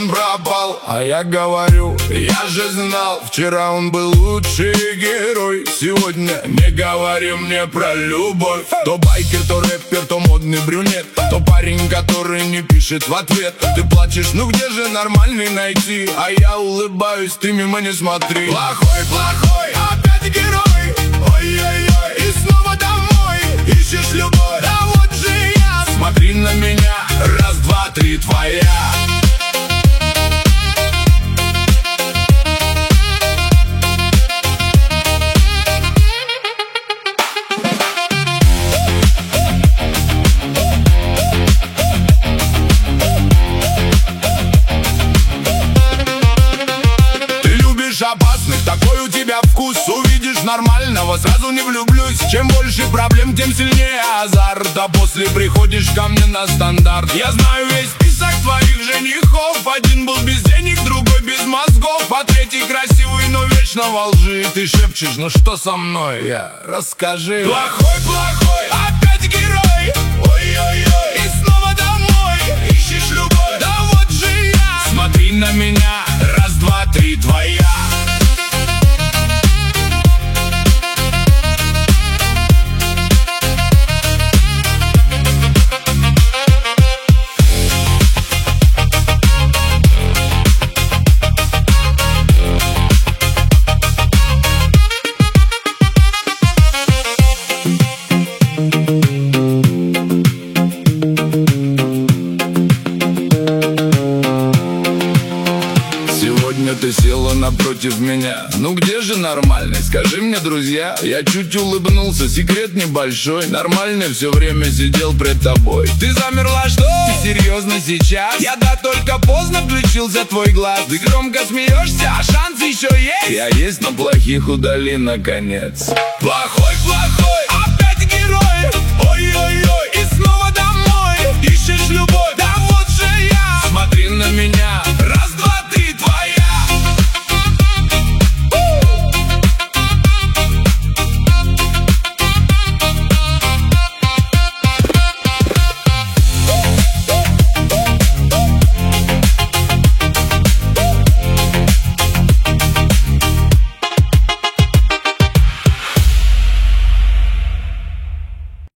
он пропал. А я говорю, я же знал, вчера он был лучший герой. Сегодня не говори мне про любовь. То байкер, то рэпер, то модный брюнет, то парень, который не пишет в ответ. Ты плачешь, ну где же нормальный найти? А я улыбаюсь, ты мимо не смотри. Плохой, плохой, опять герой. Ой-ой-ой, и снова домой. Ищешь любовь, да вот же я. Смотри на меня, раз, два, три, твоя. Опасных, такой у тебя вкус. Увидишь нормального, сразу не влюблюсь. Чем больше проблем, тем сильнее азарт. А после приходишь ко мне на стандарт. Я знаю весь список твоих женихов. Один был без денег, другой без мозгов, а третий красивый, но вечно во лжи. Ты шепчешь, ну что со мной? Расскажи. Плохой, плохой, опять герой. Ой-ой-ой, и снова домой. Ищешь любовь, да вот же я. Смотри на меня, раз, два, три, твоя. Сегодня ты села напротив меня. Ну где же нормальный? Скажи мне, друзья. Я чуть улыбнулся, секрет небольшой. Нормальный все время сидел пред тобой. Ты замерла, что? Ты серьезно сейчас? Я да только поздно включился твой глаз. Ты громко смеешься, а шанс еще есть? Я есть, но плохих удали наконец. Плохой, плохой.